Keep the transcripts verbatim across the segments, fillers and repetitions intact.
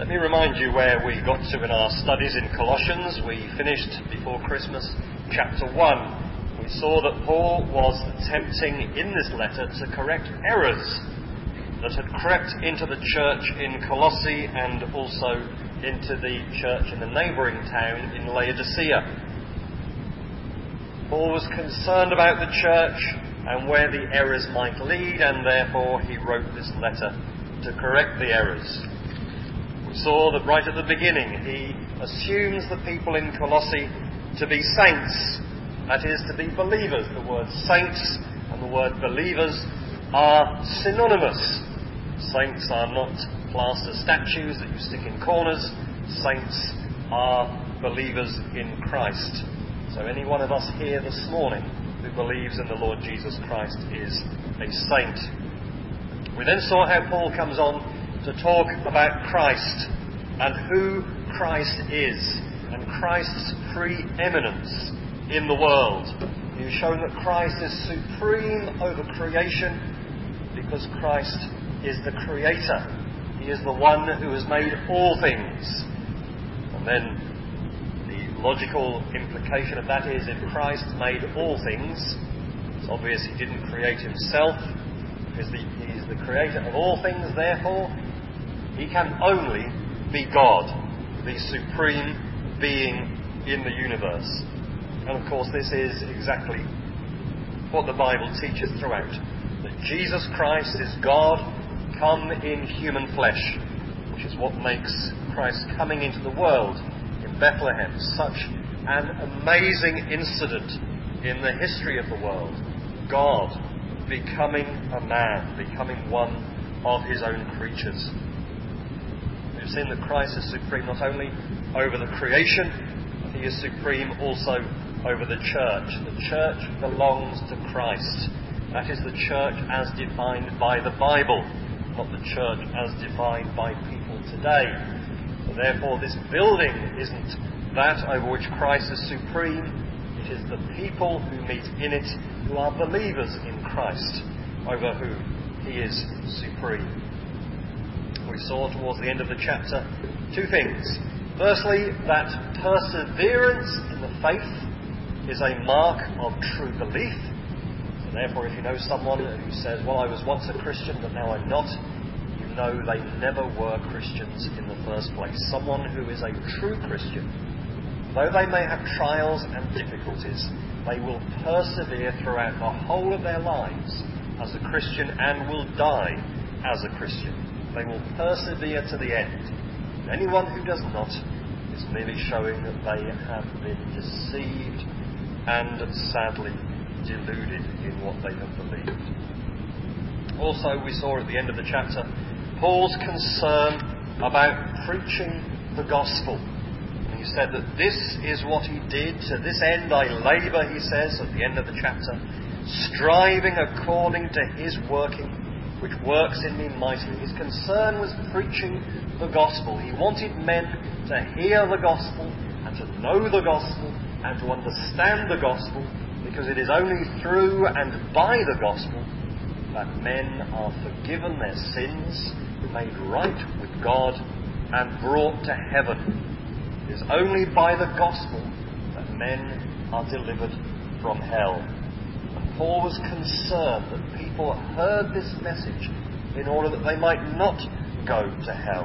Let me remind you where we got to in our studies in Colossians. We finished before Christmas chapter one. We saw that Paul was attempting in this letter to correct errors that had crept into the church in Colossae and also into the church in the neighbouring town in Laodicea. Paul was concerned about the church and where the errors might lead, and therefore he wrote this letter to correct the errors. We saw that right at the beginning he assumes the people in Colossae to be saints, that is, to be believers. The word saints and the word believers are synonymous. Saints are not plaster statues that you stick in corners. Saints are believers in Christ. So any one of us here this morning who believes in the Lord Jesus Christ is a saint. We then saw how Paul comes on to talk about Christ and who Christ is and Christ's preeminence in the world. He's shown that Christ is supreme over creation because Christ is the creator. He is the one who has made all things. And then the logical implication of that is if Christ made all things, it's obvious he didn't create himself because the, he's the creator of all things, therefore he can only be God, the supreme being in the universe. And of course this is exactly what the Bible teaches throughout. That Jesus Christ is God come in human flesh, which is what makes Christ coming into the world in Bethlehem such an amazing incident in the history of the world. God becoming a man, becoming one of his own creatures. We've seen that Christ is supreme not only over the creation, but he is supreme also over the church. The church belongs to Christ. That is the church as defined by the Bible, not the church as defined by people today. So therefore this building isn't that over which Christ is supreme. It is the people who meet in it who are believers in Christ over whom he is supreme. We saw towards the end of the chapter two things. Firstly, that perseverance in the faith is a mark of true belief. So therefore, if you know someone who says, well, I was once a Christian, but now I'm not, you know they never were Christians in the first place. Someone who is a true Christian, though they may have trials and difficulties, they will persevere throughout the whole of their lives as a Christian and will die as a Christian. They will persevere to the end. Anyone who does not is merely showing that they have been deceived and sadly deluded in what they have believed. Also, we saw at the end of the chapter Paul's concern about preaching the gospel. And he said that this is what he did. To this end I labour, he says at the end of the chapter, striving according to his working, which works in me mightily. His concern was preaching the gospel. He wanted men to hear the gospel and to know the gospel and to understand the gospel, because it is only through and by the gospel that men are forgiven their sins, made right with God, and brought to heaven. It is only by the gospel that men are delivered from hell. Paul was concerned that people heard this message in order that they might not go to hell.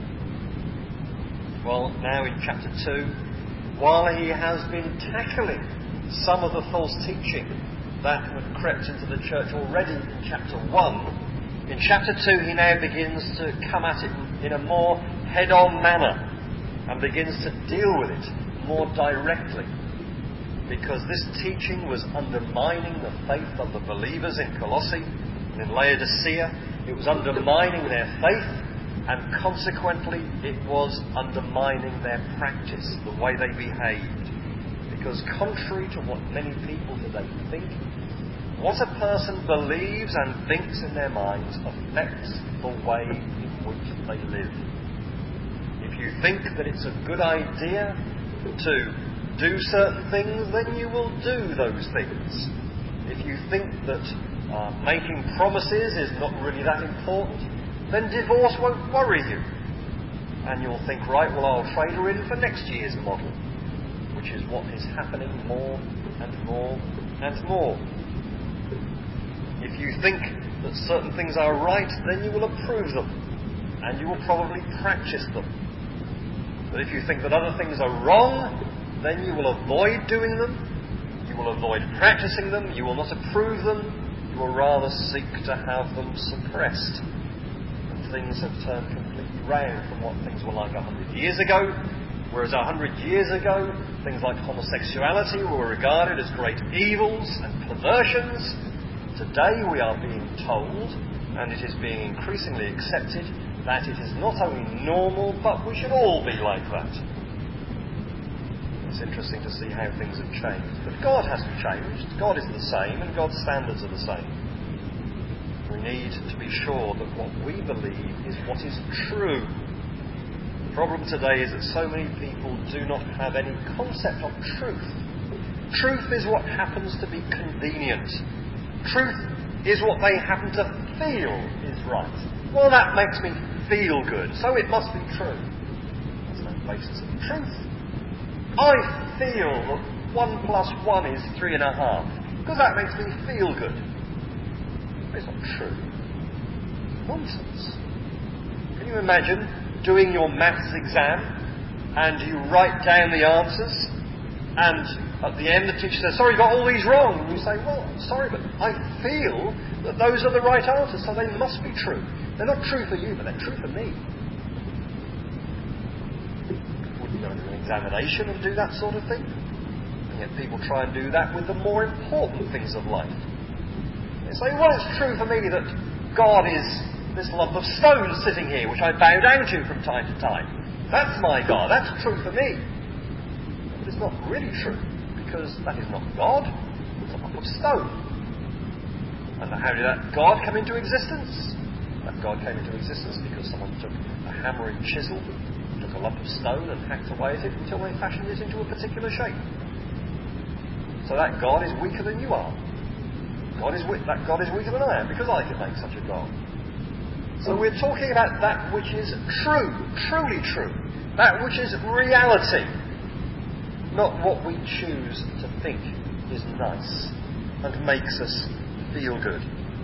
Well, now in chapter two, while he has been tackling some of the false teaching that had crept into the church already in chapter one, in chapter two he now begins to come at it in a more head-on manner and begins to deal with it more directly. Because this teaching was undermining the faith of the believers in Colossae and in Laodicea. It was undermining their faith, and consequently it was undermining their practice, the way they behaved. Because contrary to what many people today think, what a person believes and thinks in their minds affects the way in which they live. If you think that it's a good idea to do certain things, then you will do those things. If you think that uh, making promises is not really that important, then divorce won't worry you. And you'll think, right, well, I'll trade her in for next year's model, which is what is happening more and more and more. If you think that certain things are right, then you will approve them, and you will probably practice them. But if you think that other things are wrong, then you will avoid doing them, you will avoid practicing them, you will not approve them, you will rather seek to have them suppressed. And things have turned completely round from what things were like a hundred years ago, whereas a hundred years ago, things like homosexuality were regarded as great evils and perversions. Today we are being told, and it is being increasingly accepted, that it is not only normal, but we should all be like that. It's interesting to see how things have changed. But God hasn't changed. God is the same, and God's standards are the same. We need to be sure that what we believe is what is true. The problem today is that so many people do not have any concept of truth. Truth is what happens to be convenient. Truth is what they happen to feel is right. Well, that makes me feel good, so it must be true. That's no basis of truth. I feel that one plus one is three and a half, because that makes me feel good. But it's not true. Nonsense. Can you imagine doing your maths exam, and you write down the answers, and at the end the teacher says, sorry, you got all these wrong. And you say, well, sorry, but I feel that those are the right answers, so they must be true. They're not true for you, but they're true for me. Wouldn't go into an examination and do that sort of thing. And yet people try and do that with the more important things of life. They say, well, it's true for me that God is this lump of stone sitting here, which I bow down to from time to time. That's my God. That's true for me. But it's not really true, because that is not God. It's a lump of stone. And how did that God come into existence? That God came into existence because someone took a hammer and chisel, took a lump of stone and hacked away at it until they fashioned it into a particular shape. So that God is weaker than you are. God is we- that God is weaker than I am, because I can make such a God. So we're talking about that which is true, truly true, that which is reality, not what we choose to think is nice and makes us feel good.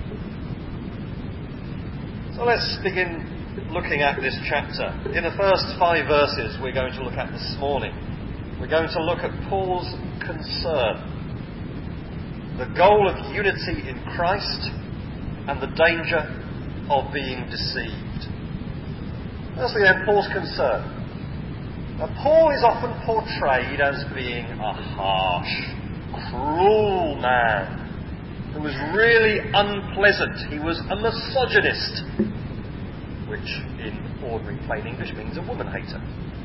So let's begin looking at this chapter. In the first five verses we're going to look at this morning, we're going to look at Paul's concern, the goal of unity in Christ, and the danger of being deceived. Firstly then, Paul's concern. Now, Paul is often portrayed as being a harsh, cruel man who was really unpleasant. He was a misogynist, which in ordinary plain English means a woman hater.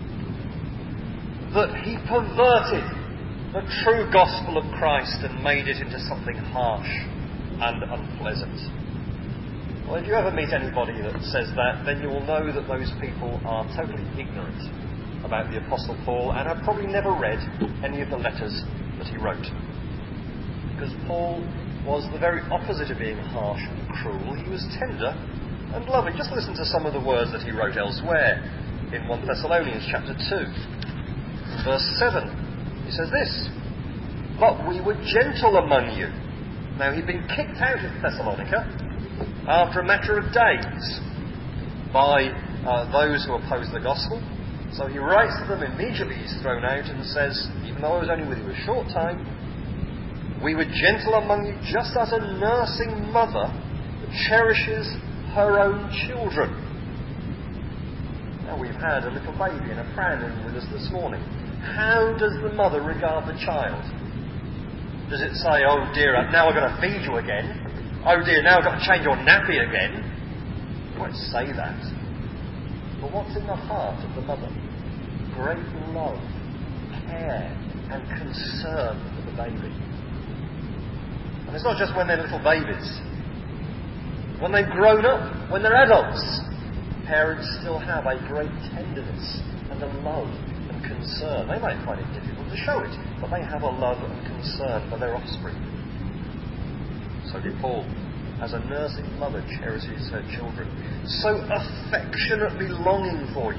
That he perverted the true gospel of Christ and made it into something harsh and unpleasant. Well, if you ever meet anybody that says that, then you will know that those people are totally ignorant about the Apostle Paul and have probably never read any of the letters that he wrote. Because Paul was the very opposite of being harsh and cruel. He was tender and loving. Just listen to some of the words that he wrote elsewhere in First Thessalonians chapter two. In verse seven, he says this, "But we were gentle among you." Now, he'd been kicked out of Thessalonica after a matter of days by uh, those who opposed the gospel. So he writes to them immediately. He's thrown out and says, even though I was only with you a short time, we were gentle among you just as a nursing mother cherishes her own children. Now, we've had a little baby in a pram with us this morning. How does the mother regard the child? Does it say, oh dear, now I've got to feed you again? Oh dear, now I've got to change your nappy again? It won't say that. But what's in the heart of the mother? Great love, care, and concern for the baby. And it's not just when they're little babies. When they've grown up, when they're adults, parents still have a great tenderness and a love and concern. They might find it difficult to show it, but they have a love and concern for their offspring. So did Paul. As a nursing mother cherishes her children, so affectionately longing for you,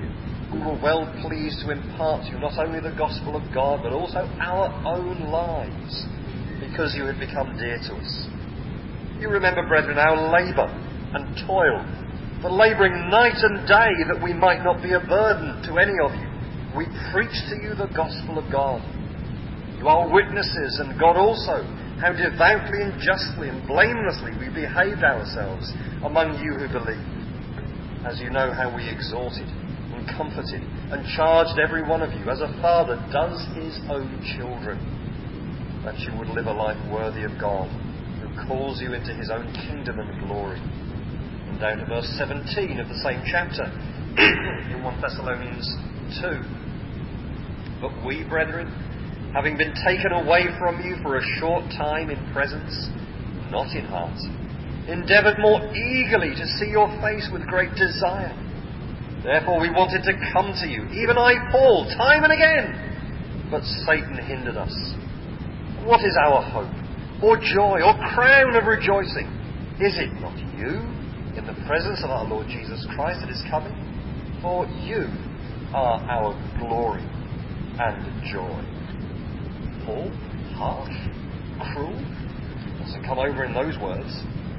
we were well pleased to impart to you not only the gospel of God, but also our own lives, because you had become dear to us. You remember, brethren, our labour and toil, the labouring night and day that we might not be a burden to any of you. We preach to you the gospel of God. You are witnesses, and God also, how devoutly and justly and blamelessly we behaved ourselves among you who believe. As you know how we exhorted and comforted and charged every one of you, as a father does his own children, that you would live a life worthy of God, who calls you into his own kingdom and glory. And down to verse seventeen of the same chapter, in First Thessalonians two. But we, brethren, having been taken away from you for a short time in presence, not in heart, endeavoured more eagerly to see your face with great desire. Therefore we wanted to come to you, even I, Paul, time and again. But Satan hindered us. What is our hope, or joy, or crown of rejoicing? Is it not you, in the presence of our Lord Jesus Christ, that is coming? For you are our glory and joy. Paul, harsh, cruel, doesn't come over in those words.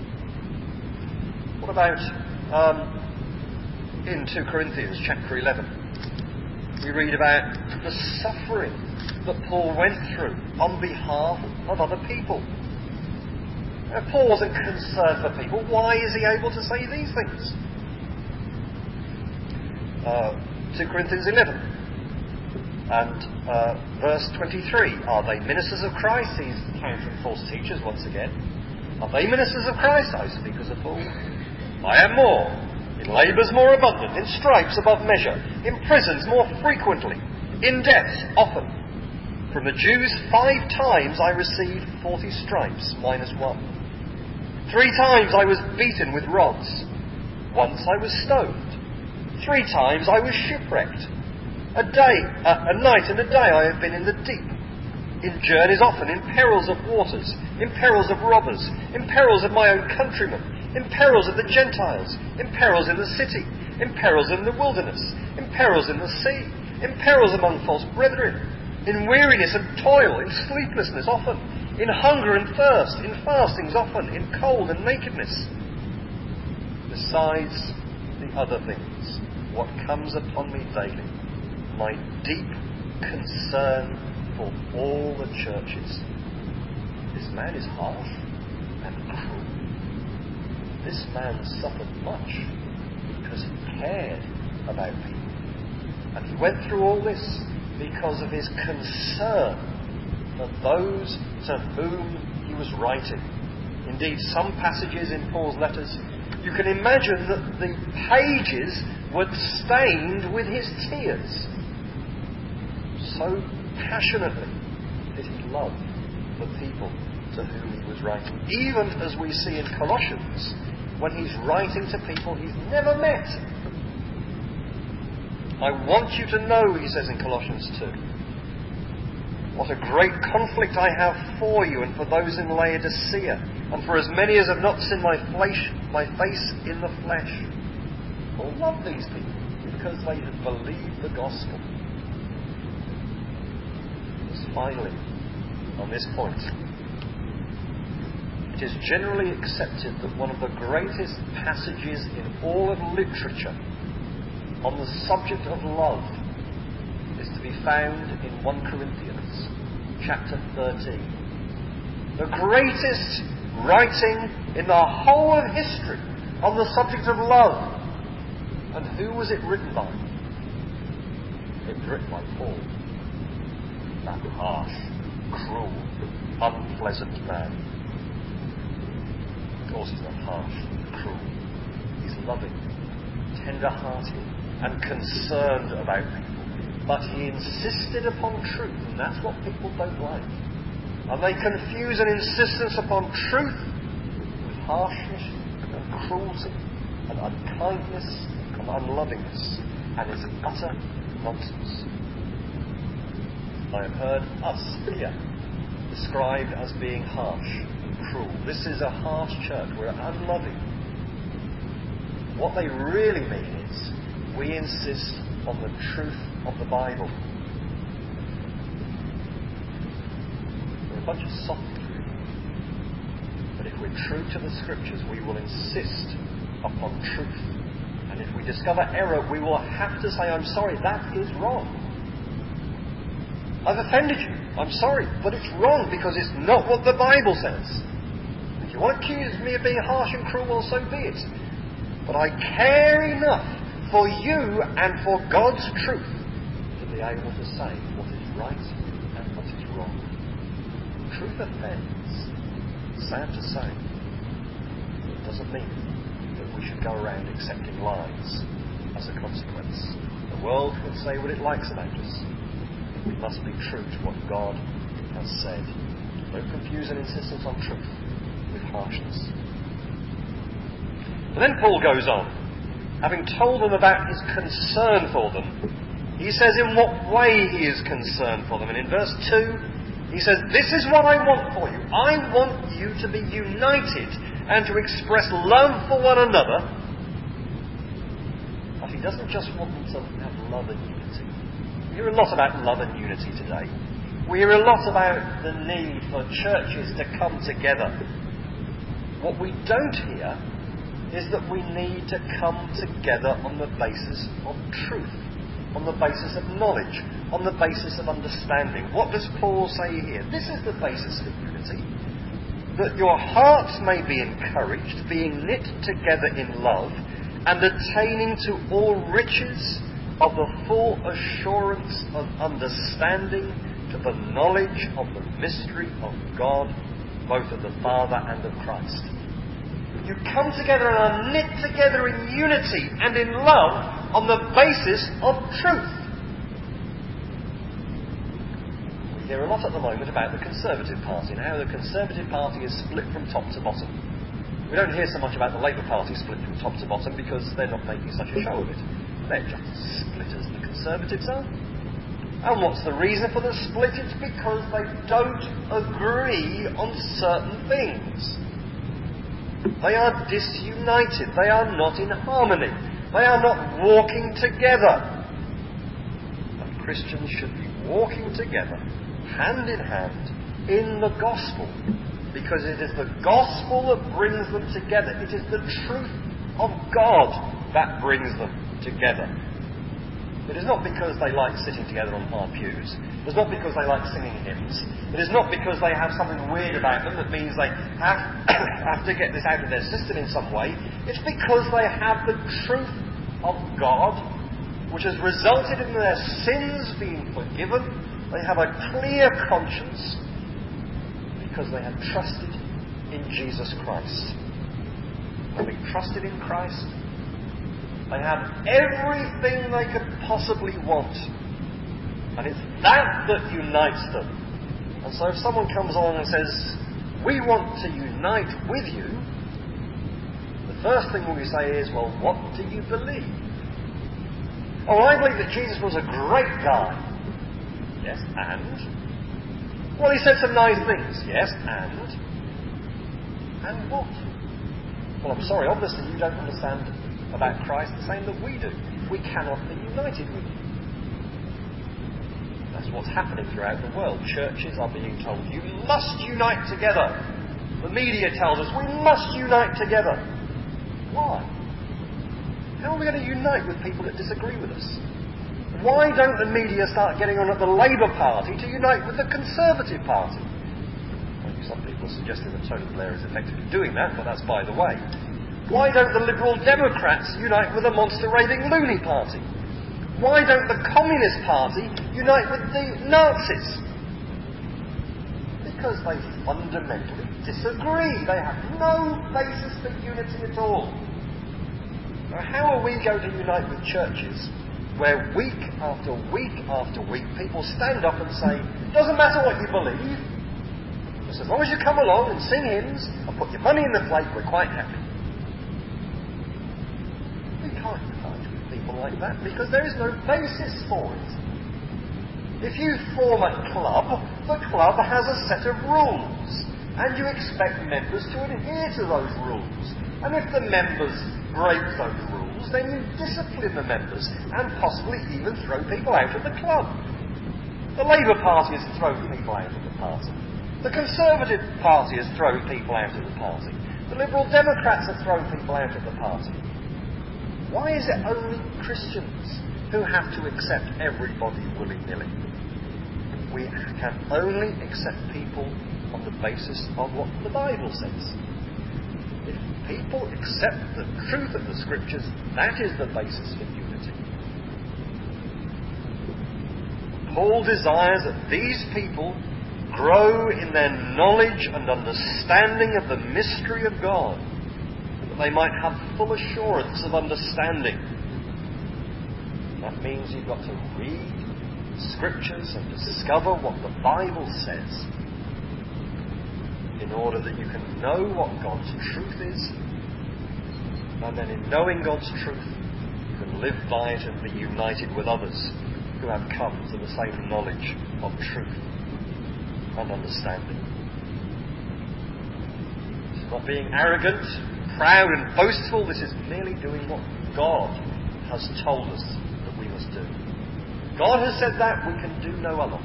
What about um, in two Corinthians chapter eleven? We read about the suffering that Paul went through on behalf of other people. Now, Paul wasn't concerned for people. Why is he able to say these things? Uh, two Corinthians eleven and uh, verse twenty-three. Are they ministers of Christ? He's countering false teachers once again. Are they ministers of Christ? I speak as a fool. I am more. In labours more abundant. In stripes above measure. In prisons more frequently. In deaths often. From the Jews five times I received forty stripes minus one. Three times I was beaten with rods. Once I was stoned. Three times I was shipwrecked. A day, uh, a night and a day I have been in the deep. In journeys often, in perils of waters, in perils of robbers, in perils of my own countrymen, in perils of the Gentiles, in perils in the city, in perils in the wilderness, in perils in the sea, in perils among false brethren, in weariness and toil, in sleeplessness often, in hunger and thirst, in fastings often, in cold and nakedness. Besides the other things, what comes upon me daily, my deep concern for all the churches. This man is harsh and cruel. This man suffered much because he cared about people. And he went through all this because of his concern for those to whom he was writing. Indeed, some passages in Paul's letters, you can imagine that the pages were stained with his tears. So passionately did he love the people to whom he was writing. Even as we see in Colossians, when he's writing to people he's never met. I want you to know, he says in Colossians two, what a great conflict I have for you and for those in Laodicea, and for as many as have not seen my flesh, my face in the flesh. Paul loved these people because they had believed the gospel. Finally, on this point, it is generally accepted that one of the greatest passages in all of literature on the subject of love is to be found in First Corinthians chapter thirteen. The greatest writing in the whole of history on the subject of love. And who was it written by? It was written by Paul. That harsh, cruel, unpleasant man. Of course he's not harsh, cruel. He's loving, tender-hearted, and concerned about people. But he insisted upon truth, and that's what people don't like. And they confuse an insistence upon truth with harshness and cruelty and unkindness and unlovingness, and it's utter nonsense. I have heard us here described as being harsh and cruel. This is a harsh church. We're unloving. What they really mean is we insist on the truth of the Bible. We're a bunch of softies, really. But if we're true to the Scriptures, we will insist upon truth. And if we discover error, we will have to say, I'm sorry, that is wrong. I've offended you. I'm sorry, but it's wrong because it's not what the Bible says. If you want to accuse me of being harsh and cruel, well, so be it. But I care enough for you and for God's truth to be able to say what is right and what is wrong. Truth offends, sad to say. It doesn't mean that we should go around accepting lies as a consequence. The world can say what it likes about us. We must be true to what God has said. Don't confuse an insistence on truth with harshness. And then Paul goes on. Having told them about his concern for them, he says in what way he is concerned for them. And in verse two, he says, this is what I want for you. I want you to be united and to express love for one another. But he doesn't just want them to have love and unity. We hear a lot about love and unity today. We hear a lot about the need for churches to come together. What we don't hear is that we need to come together on the basis of truth, on the basis of knowledge, on the basis of understanding. What does Paul say here? This is the basis for unity. That your hearts may be encouraged, being knit together in love, and attaining to all riches of the full assurance of understanding, to the knowledge of the mystery of God, both of the Father and of Christ. You come together and are knit together in unity and in love on the basis of truth. We hear a lot at the moment about the Conservative Party and how the Conservative Party is split from top to bottom. We don't hear so much about the Labour Party split from top to bottom because they're not making such a show of it. They're just as split as the Conservatives are. And what's the reason for the split? It's because they don't agree on certain things. They are disunited. They are not in harmony. They are not walking together. And Christians should be walking together, hand in hand, in the gospel. Because it is the gospel that brings them together. It is the truth of God that brings them together. It is not because they like sitting together on hard pews. It is not because they like singing hymns. It is not because they have something weird about them that means they have, have to get this out of their system in some way. It's because they have the truth of God, which has resulted in their sins being forgiven. They have a clear conscience because they have trusted in Jesus Christ. Having trusted in Christ, they have everything they could possibly want. And it's that that unites them. And so if someone comes along and says, we want to unite with you, the first thing we say is, well, what do you believe? Oh, I believe that Jesus was a great guy. Yes, and? Well, he said some nice things. Yes, and? And what? Well, I'm sorry, obviously you don't understand about Christ the same that we do. We cannot be united with you. That's what's happening throughout the world. Churches are being told, you must unite together. The media tells us, we must unite together. Why? How are we going to unite with people that disagree with us? Why don't the media start getting on at the Labour Party to unite with the Conservative Party? Well, some people are suggesting that Tony Blair is effectively doing that, but that's by the way. Why don't the Liberal Democrats unite with the monster raving loony party? Why don't the Communist Party unite with the Nazis? Because they fundamentally disagree. They have no basis for unity at all. Now, how are we going to unite with churches where week after week after week people stand up and say, it doesn't matter what you believe, just as long as you come along and sing hymns and put your money in the plate, we're quite happy. We can't unite with people like that because there is no basis for it. If you form a club, the club has a set of rules, and you expect members to adhere to those rules. And if the members break those rules, rules, then you discipline the members and possibly even throw people out of the club. The Labour Party has thrown people out of the party. The Conservative Party has thrown people out of the party. The Liberal Democrats have thrown people out of the party. Why is it only Christians who have to accept everybody willy-nilly? We can only accept people on the basis of what the Bible says. If people accept the truth of the Scriptures, that is the basis for unity. Paul desires that these people grow in their knowledge and understanding of the mystery of God, that they might have full assurance of understanding. That means you've got to read Scriptures and discover what the Bible says in order that you can know what God's truth is, and then in knowing God's truth you can live by it and be united with others who have come to the same knowledge of truth and understanding. This is not being arrogant, proud and boastful. This is merely doing what God has told us that we must do. God has said that, we can do no other.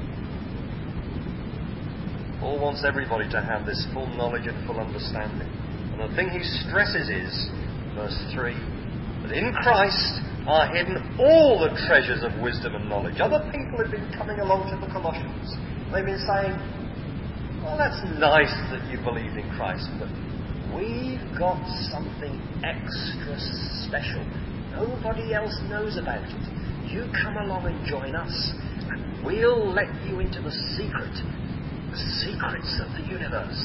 Paul wants everybody to have this full knowledge and full understanding. And the thing he stresses is, verse three, that in Christ are hidden all the treasures of wisdom and knowledge. Other people have been coming along to the Colossians. They've been saying, well, that's nice that you believed in Christ, but we've got something extra special. Nobody else knows about it. You come along and join us, and we'll let you into the secret, the secrets of the universe.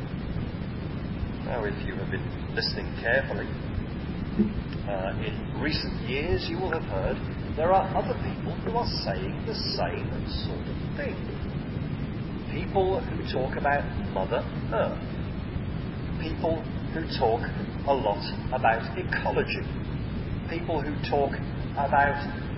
Now, if you have been listening carefully, Uh, in recent years you will have heard there are other people who are saying the same sort of thing. People who talk about Mother Earth. People who talk a lot about ecology. People who talk about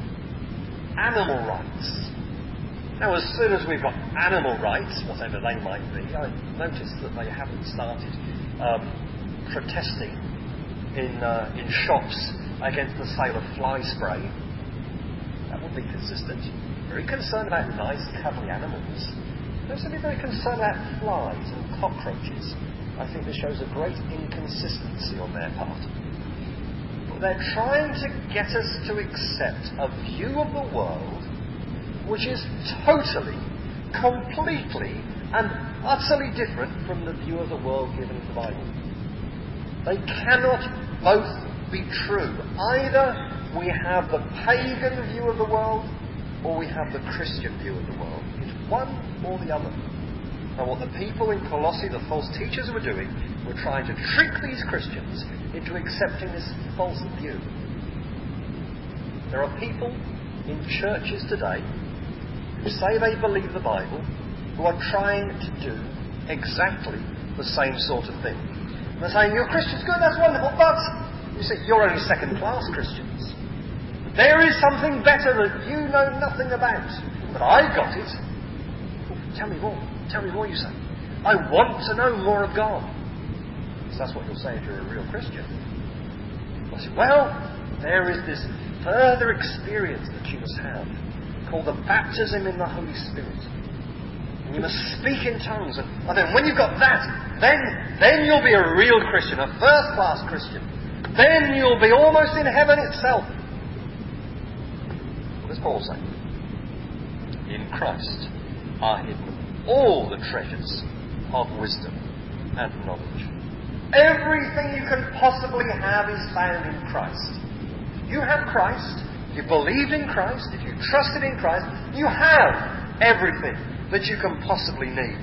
animal rights. Now, as soon as we've got animal rights, whatever they might be, I noticed that they haven't started um, protesting in uh, in shops against the sale of fly spray. That would be consistent. Very concerned about nice, cuddly animals. They're certainly very concerned about flies and cockroaches. I think this shows a great inconsistency on their part. But they're trying to get us to accept a view of the world which is totally, completely, and utterly different from the view of the world given in the Bible. They cannot both be true. Either we have the pagan view of the world, or we have the Christian view of the world. It's one or the other. And what the people in Colossae, the false teachers, were doing, were trying to trick these Christians into accepting this false view. There are people in churches today who say they believe the Bible, who are trying to do exactly the same sort of thing. They're saying, you're Christians, good, that's wonderful, but you see, you're only second-class Christians. There is something better that you know nothing about, but I got it. Oh, tell me more. Tell me more, you say. I want to know more of God. So that's what you'll say if you're a real Christian. I say, well, there is this further experience that you must have, called the baptism in the Holy Spirit. And you must speak in tongues. And, and then when you've got that, then, then you'll be a real Christian, a first-class Christian. Then you'll be almost in heaven itself. What does Paul say? In Christ are hidden all the treasures of wisdom and knowledge. Everything you can possibly have is found in Christ. You have Christ, you believed in Christ, if you trusted in Christ, you have everything that you can possibly need.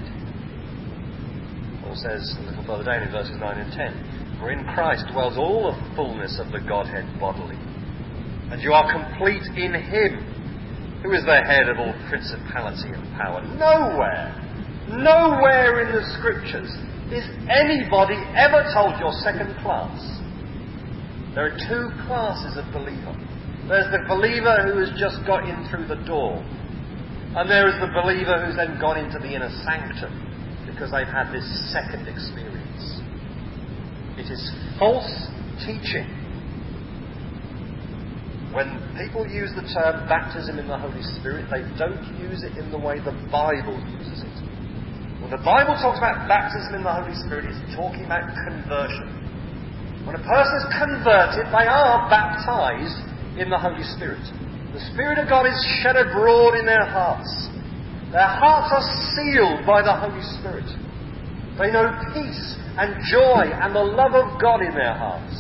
Paul says a little further down in verses nine and ten, for in Christ dwells all the fullness of the Godhead bodily, and you are complete in Him, who is the head of all principality and power. Nowhere, nowhere in the Scriptures is anybody ever told you're second class. There are two classes of believer. There's the believer who has just got in through the door, and there is the believer who's then gone into the inner sanctum because they've had this second experience. It is false teaching when people use the term baptism in the Holy Spirit, they don't use it in the way the Bible uses it. When the Bible talks about baptism in the Holy Spirit, it's talking about conversion. When a person is converted, they are baptized in the Holy Spirit. The Spirit of God is shed abroad in their hearts. Their hearts are sealed by the Holy Spirit. They know peace and joy and the love of God in their hearts.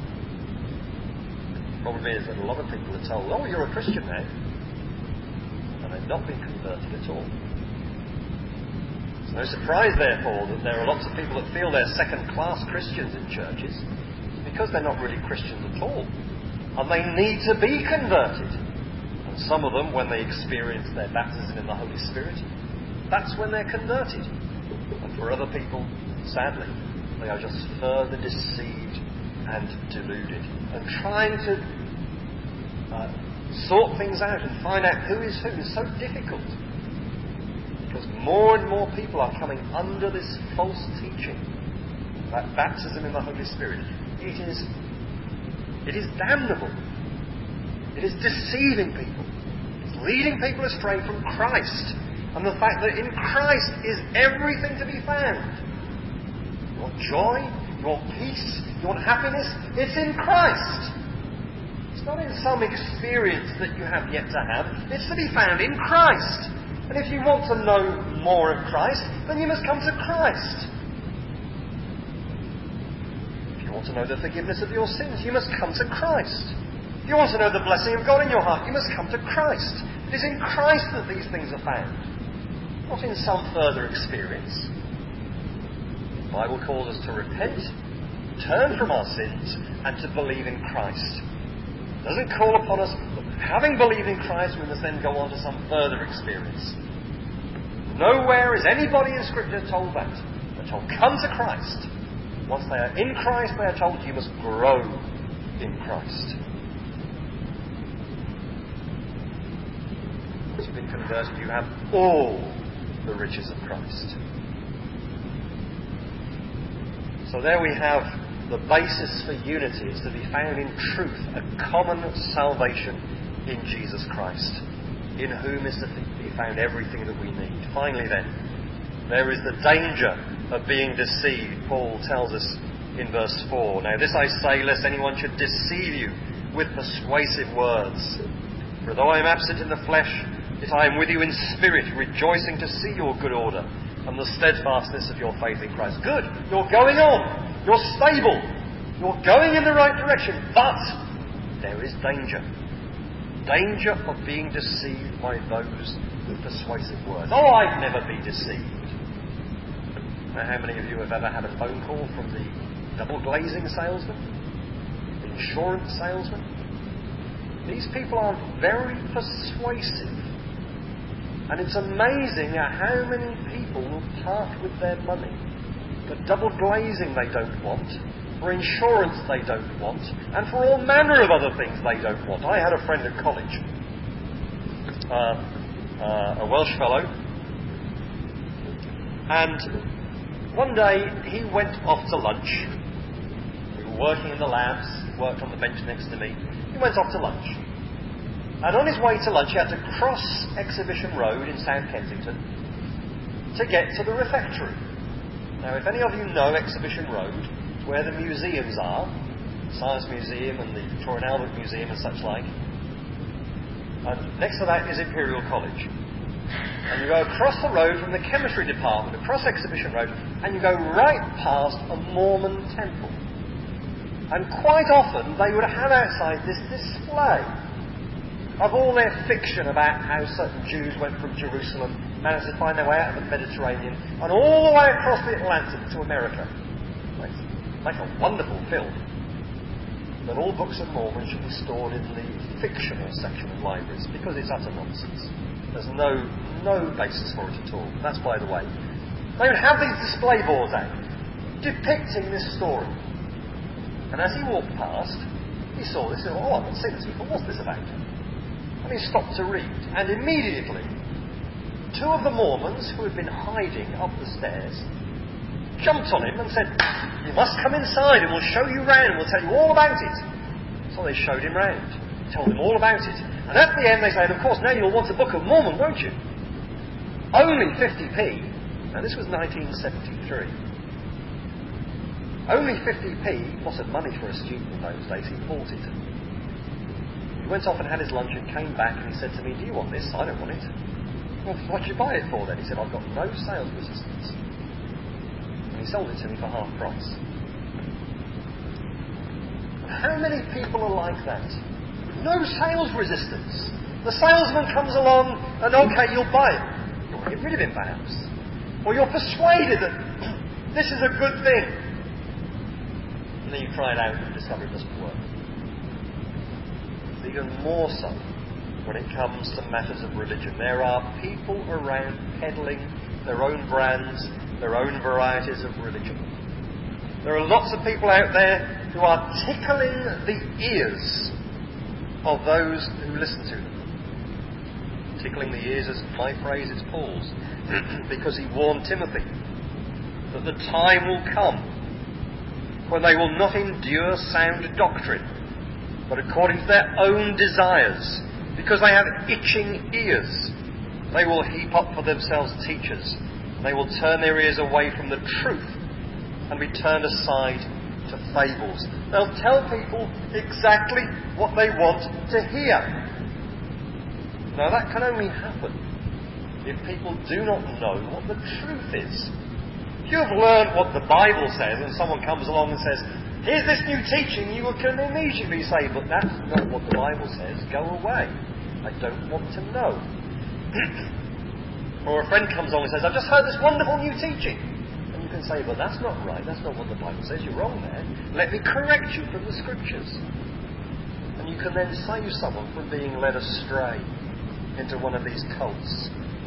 The problem is that a lot of people are told, oh, you're a Christian now. And they've not been converted at all. It's no surprise, therefore, that there are lots of people that feel they're second-class Christians in churches because they're not really Christians at all. And they need to be converted. And some of them, when they experience their baptism in the Holy Spirit, that's when they're converted. And for other people, sadly, they are just further deceived and deluded. And trying to uh, sort things out and find out who is who is so difficult. Because more and more people are coming under this false teaching about baptism in the Holy Spirit. It is, it is damnable. It is deceiving people. It's leading people astray from Christ. And the fact that in Christ is everything to be found. You want joy? You want peace? You want happiness? It's in Christ. It's not in some experience that you have yet to have. It's to be found in Christ. And if you want to know more of Christ, then you must come to Christ. If you want to know the forgiveness of your sins, you must come to Christ. If you want to know the blessing of God in your heart, you must come to Christ. It is in Christ that these things are found, not in some further experience. The Bible calls us to repent, turn from our sins, and to believe in Christ. It doesn't call upon us, having believed in Christ, we must then go on to some further experience. Nowhere is anybody in Scripture told that. They're told, come to Christ. Once they are in Christ, they are told, you must grow in Christ. Once you've been converted, you have all the riches of Christ. So there we have the basis for unity. Is to be found in truth, a common salvation in Jesus Christ, in whom is to be found everything that we need. Finally then, there is the danger of being deceived, Paul tells us in verse four. Now this I say, lest anyone should deceive you with persuasive words. For though I am absent in the flesh, yet I am with you in spirit, rejoicing to see your good order and the steadfastness of your faith in Christ. Good, you're going on. You're stable. You're going in the right direction. But there is danger. Danger of being deceived by those with persuasive words. Oh, I'd never be deceived. Now, how many of you have ever had a phone call from the double glazing salesman? The insurance salesman? These people are very persuasive. And it's amazing how many people will part with their money. For double glazing they don't want, for insurance they don't want, and for all manner of other things they don't want. I had a friend at college, uh, uh, a Welsh fellow, and one day he went off to lunch. We were working in the labs, worked on the bench next to me. He went off to lunch. And on his way to lunch, he had to cross Exhibition Road in South Kensington to get to the refectory. Now, if any of you know Exhibition Road, it's where the museums are, the Science Museum and the Victoria and Albert Museum and such like. And next to that is Imperial College. And you go across the road from the chemistry department, across Exhibition Road, and you go right past a Mormon temple. And quite often they would have outside this display of all their fiction about how certain Jews went from Jerusalem, managed to find their way out of the Mediterranean, and all the way across the Atlantic to America. Make a wonderful film. But all books of Mormon should be stored in the fictional section of libraries, because it's utter nonsense. There's no no basis for it at all. That's by the way. They would have these display boards out, depicting this story. And as he walked past, he saw this, and thought, oh, I've not seen this before, what's this about? And he stopped to read, and immediately two of the Mormons who had been hiding up the stairs jumped on him and said, you must come inside and we'll show you round and we'll tell you all about it. So they showed him round. Told them all about it. And at the end they say, and of course now you'll want a Book of Mormon, won't you? Only fifty p. Now this was nineteen seventy-three. Only fifty p, lots of money for a student in those days. He bought it. He went off and had his lunch and came back and he said to me, do you want this? I don't want it. Well, what'd you buy it for then? He said, I've got no sales resistance. And he sold it to me for half price. How many people are like that? No sales resistance. The salesman comes along and, okay, you'll buy it. You'll get rid of him perhaps. Or you're persuaded that this is a good thing. And then you try it out and discover it doesn't work. It's even more so when it comes to matters of religion. There are people around peddling their own brands, their own varieties of religion. There are lots of people out there who are tickling the ears of those who listen to them. Tickling the ears is my phrase, it's Paul's, because he warned Timothy that the time will come when they will not endure sound doctrine, but according to their own desires, because they have itching ears, they will heap up for themselves teachers, and they will turn their ears away from the truth and be turned aside to fables. They'll tell people exactly what they want to hear. Now that can only happen if people do not know what the truth is. If you have learned what the Bible says and someone comes along and says, here's this new teaching, you can immediately say, but that's not what the Bible says, go away. I don't want to know. Or a friend comes along and says, I've just heard this wonderful new teaching. And you can say, but that's not right, that's not what the Bible says, you're wrong there. Let me correct you from the Scriptures. And you can then save someone from being led astray into one of these cults.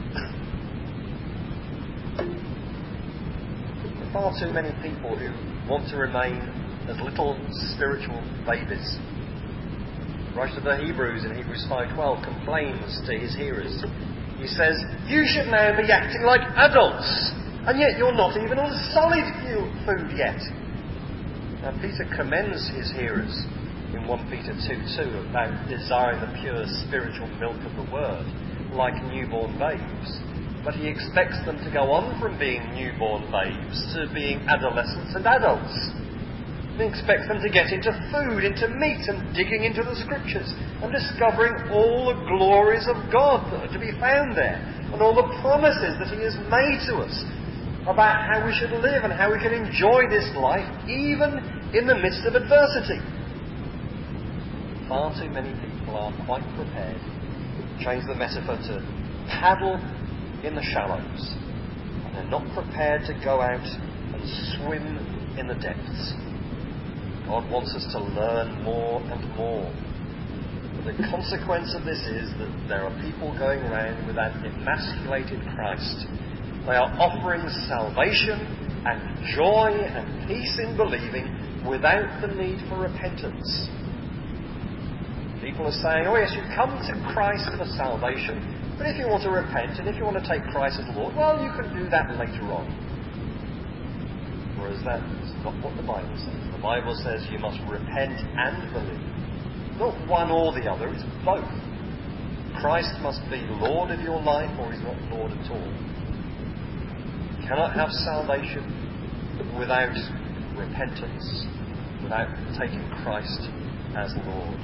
There are far too many people who want to remain as little spiritual babies. The writer of the Hebrews in Hebrews five twelve complains to his hearers. He says, you should now be acting like adults, and yet you're not even on solid food yet. Now Peter commends his hearers in First Peter two two about desiring the pure spiritual milk of the Word, like newborn babes. But he expects them to go on from being newborn babes to being adolescents and adults. He expects them to get into food, into meat, and digging into the Scriptures, and discovering all the glories of God that are to be found there, and all the promises that he has made to us about how we should live and how we can enjoy this life, even in the midst of adversity. Far too many people are quite prepared to change the metaphor to paddle in the shallows, and they're not prepared to go out and swim in the depths. God wants us to learn more and more. But the consequence of this is that there are people going around with an emasculated Christ. They are offering salvation and joy and peace in believing without the need for repentance. People are saying, oh yes, you come to Christ for salvation, but if you want to repent and if you want to take Christ as Lord, well, you can do that later on. Whereas that is not what the Bible says. The Bible says you must repent and believe. Not one or the other, it's both. Christ must be Lord of your life or he's not Lord at all. You cannot have salvation without repentance, without taking Christ as Lord.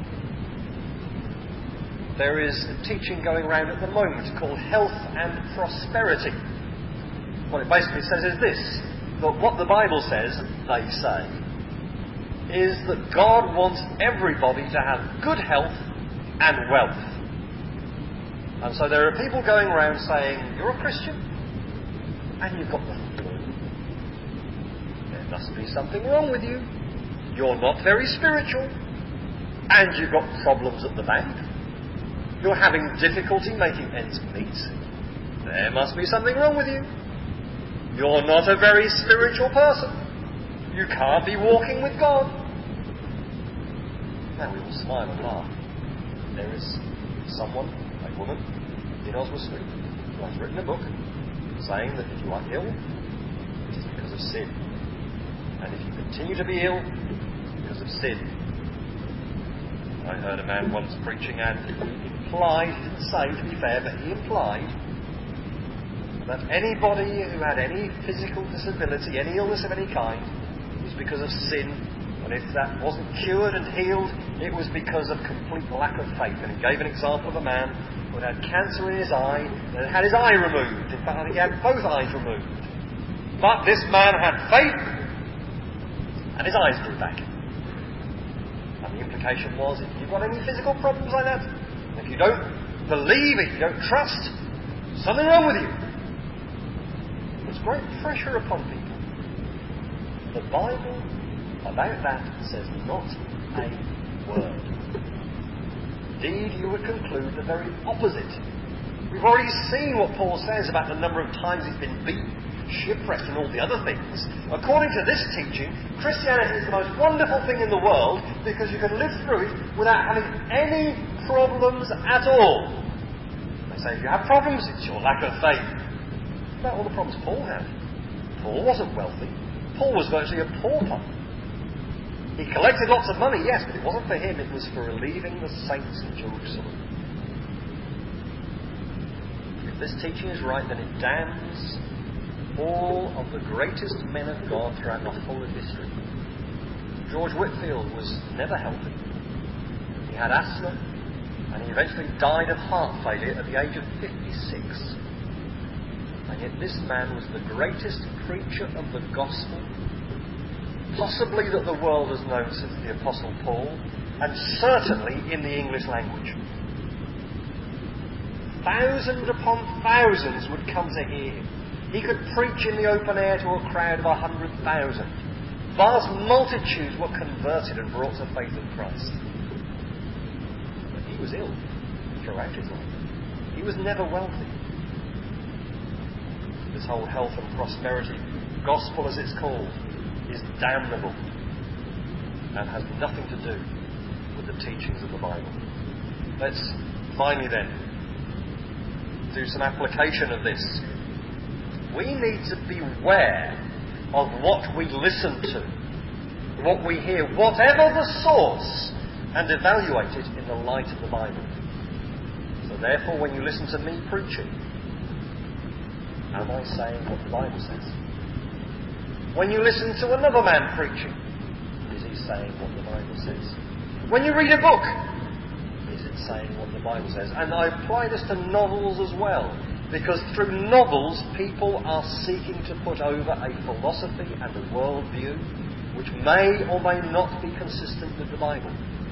There is a teaching going around at the moment called health and prosperity. What it basically says is this, that what the Bible says, they say, is that God wants everybody to have good health and wealth. And so there are people going around saying, you're a Christian and you've got the flu. There must be something wrong with you. You're not very spiritual and you've got problems at the bank. You're having difficulty making ends meet. There must be something wrong with you. You're not a very spiritual person. You can't be walking with God. Now we will smile and laugh. There is someone, a woman, in Oswald Street, who has written a book saying that if you are ill, it is because of sin. And if you continue to be ill, because of sin. I heard a man once preaching, and he implied, he didn't say to be fair, but he implied that anybody who had any physical disability, any illness of any kind, was because of sin, and if that wasn't cured and healed, it was because of complete lack of faith. And he gave an example of a man who had cancer in his eye and had his eye removed. In fact, I think he had both eyes removed. But this man had faith, and his eyes grew back. And the implication was, if you've got any physical problems like that, if you don't believe, if you don't trust, something wrong with you. There's great pressure upon people. The Bible about that says not a word. Indeed, you would conclude the very opposite. We've already seen what Paul says about the number of times he's been beaten, shipwrecked, and all the other things. According to this teaching, Christianity is the most wonderful thing in the world because you can live through it without having any problems at all. They say if you have problems, it's your lack of faith. About all the problems Paul had. Paul wasn't wealthy. Paul was virtually a pauper. He collected lots of money, yes, but it wasn't for him, it was for relieving the saints in Jerusalem. If this teaching is right, then it damns all of the greatest men of God throughout the whole of history. George Whitefield was never healthy. He had asthma, and he eventually died of heart failure at the age of fifty-six. And yet this man was the greatest preacher of the gospel, possibly that the world has known since the Apostle Paul, and certainly in the English language. Thousands upon thousands would come to hear him. He could preach in the open air to a crowd of a hundred thousand. Vast multitudes were converted and brought to faith in Christ. But he was ill throughout his life. He was never wealthy. This whole health and prosperity gospel, as it's called, is damnable and has nothing to do with the teachings of the Bible. Let's finally then do some application of this. We need to beware of what we listen to, what we hear, whatever the source, and evaluate it in the light of the Bible. So therefore, when you listen to me preaching, am I saying what the Bible says? When you listen to another man preaching, is he saying what the Bible says? When you read a book, is it saying what the Bible says? And I apply this to novels as well, because through novels people are seeking to put over a philosophy and a worldview which may or may not be consistent with the Bible.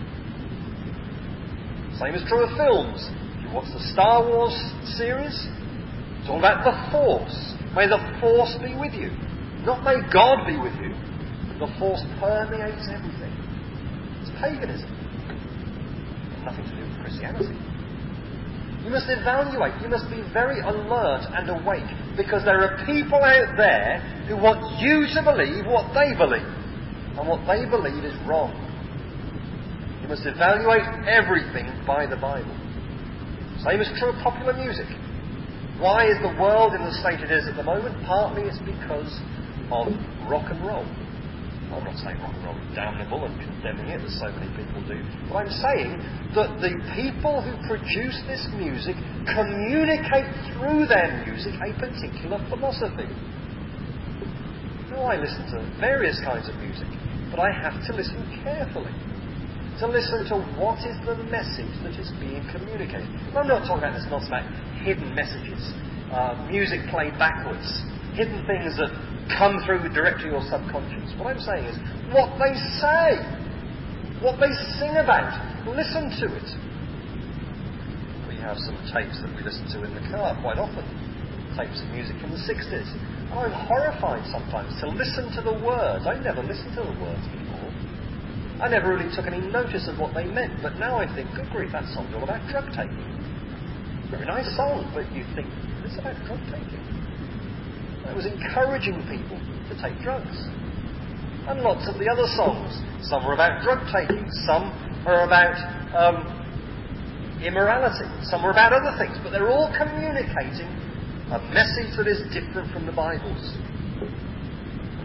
Same is true of films. If you watch the Star Wars series, it's all about the Force. May the Force be with you. Not may God be with you. The Force permeates everything. It's paganism. It's nothing to do with Christianity. You must evaluate. You must be very alert and awake, because there are people out there who want you to believe what they believe. And what they believe is wrong. You must evaluate everything by the Bible. Same is true of popular music. Why is the world in the state it is at the moment? Partly it's because of rock and roll. I'm not saying rock and roll is damnable and condemning it, as so many people do. But I'm saying that the people who produce this music communicate through their music a particular philosophy. Now, I listen to various kinds of music, but I have to listen carefully. To listen to what is the message that is being communicated. I'm not talking about this nonsense about hidden messages, uh, music played backwards, hidden things that come through directly your subconscious. What I'm saying is what they say, what they sing about. Listen to it. We have some tapes that we listen to in the car quite often, tapes of music from the sixties. And I'm horrified sometimes to listen to the words. I never listened to the words before. I never really took any notice of what they meant, but now I think, good grief, that song's all about drug taking. Very nice song, but you think, it's about drug taking. It was encouraging people to take drugs. And lots of the other songs, some are about drug taking, some are about um, immorality, some are about other things, but they're all communicating a message that is different from the Bible's.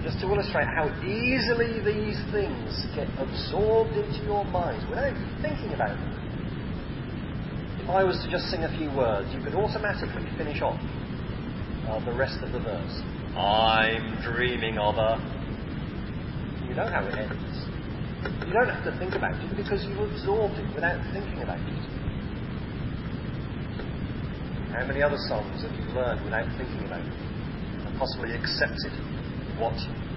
just to illustrate how easily these things get absorbed into your mind without thinking about them. If I was to just sing a few words, you could automatically finish off uh, the rest of the verse. I'm dreaming of a... You know how it ends. You don't have to think about it because you've absorbed it without thinking about it. How many other songs have you learned without thinking about it and possibly accepted what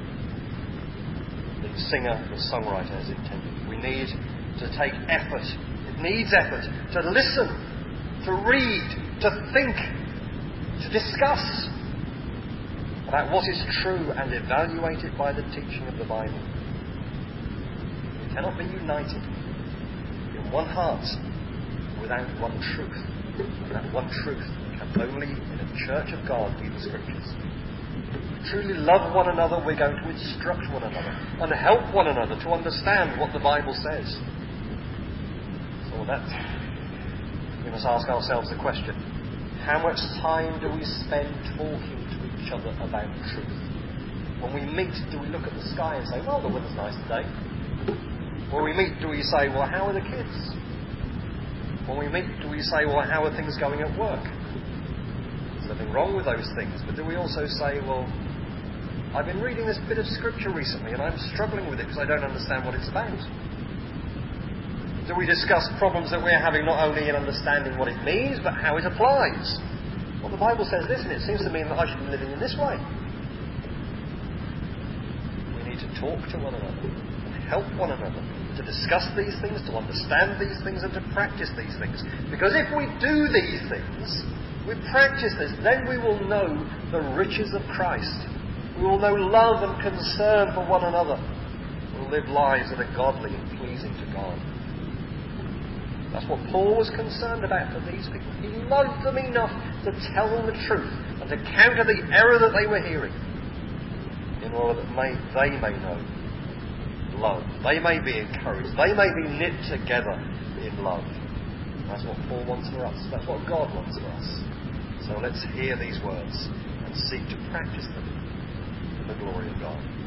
the singer, the songwriter has intended? We need to take effort. It needs effort to listen, to read, to think, to discuss about what is true and evaluate it by the teaching of the Bible. We cannot be united in one heart without one truth. And that one truth can only, in a church of God, be the Scriptures. If we truly love one another, we're going to instruct one another and help one another to understand what the Bible says. So that, we must ask ourselves the question, how much time do we spend talking to each other about truth? When we meet, do we look at the sky and say, well, the weather's nice today? When we meet, do we say, well, how are the kids? When we meet, do we say, well, how are things going at work? There's nothing wrong with those things. But do we also say, well, I've been reading this bit of Scripture recently and I'm struggling with it because I don't understand what it's about? Do we discuss problems that we're having not only in understanding what it means, but how it applies? Well, the Bible says this, and it seems to mean that I should be living in this way. We need to talk to one another and help one another to discuss these things, to understand these things, and to practice these things. Because if we do these things, we practice this, then we will know the riches of Christ. We will know love and concern for one another. We'll live lives that are godly and pleasing to God. That's what Paul was concerned about for these people. He loved them enough to tell them the truth and to counter the error that they were hearing in order that may, they may know love. They may be encouraged. They may be knit together in love. That's what Paul wants for us. That's what God wants for us. So let's hear these words and seek to practice them for the glory of God.